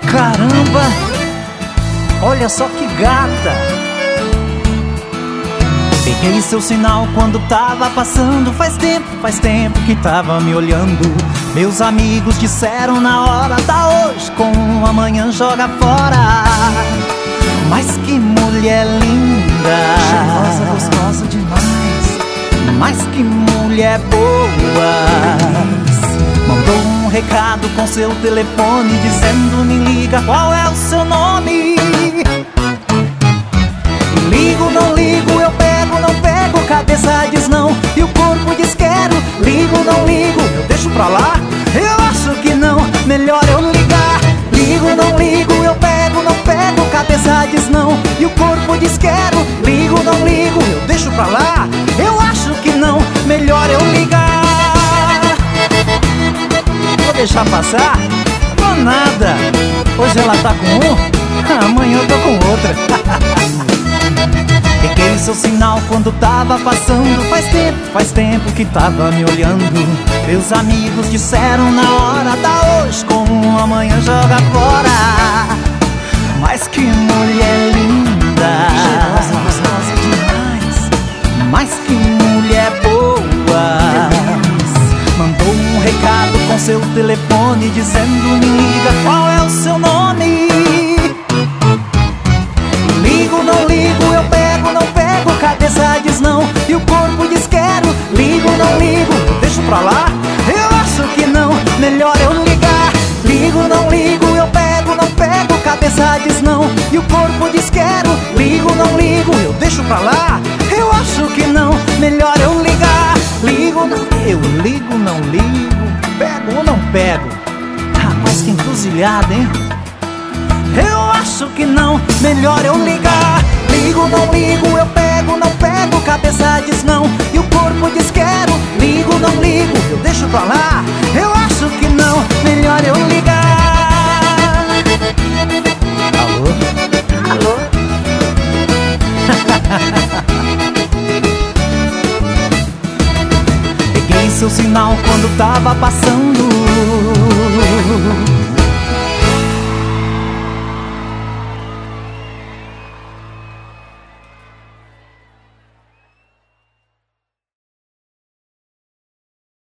Caramba, olha só que gata. Peguei seu sinal quando tava passando. Faz tempo que tava me olhando. Meus amigos disseram na hora: tá hoje com amanhã joga fora. Mas que mulher linda, cheirosa, gostosa demais. mas que mulher boa. Mandou um recado com seu telefone dizendo: me liga, qual é o seu nome? Ligo, não ligo, eu pego, não pego. Cabeça diz não e o corpo diz quero. Ligo, não ligo, eu deixo pra lá. Eu acho que não, melhor eu ligar. Ligo, não ligo, eu pego, não pego. Cabeça diz não e o corpo diz quero. Ligo, não ligo, eu deixo pra lá. Eu acho que não, melhor eu ligar. Vou deixar passar? Vou nada. Hoje ela tá com um, amanhã eu tô com outra. Peguei seu sinal quando tava passando. Faz tempo que tava me olhando. Meus amigos disseram na hora: tá hoje com um, amanhã joga fora. Mas que mulher linda, Cheirosa, gostosa demais. mas que mulher boa. Mandou um recado com seu telefone dizendo: me liga, qual é o seu nome? Ligo, não ligo, eu pego, não pego. Cabeça diz não e o corpo diz quero. Ligo, não ligo, eu deixo pra lá. Eu acho que não, melhor eu ligar. Ligo, não ligo, eu pego, não pego. Cabeça diz não e o corpo diz quero. Ligo, não ligo, eu deixo pra lá. Eu acho que não, melhor eu ligar. Ligo, não, eu ligo, não ligo. Pego ou não pego? Rapaz, que encruzilhada, hein? Eu acho que não, melhor eu ligar. Ligo, não ligo, eu pego, não pego. Cabeça diz não e o corpo diz quero. Ligo, não ligo, eu deixo pra lá. Eu acho que não, melhor eu ligar. Alô? Alô? Peguei seu sinal quando tava passando.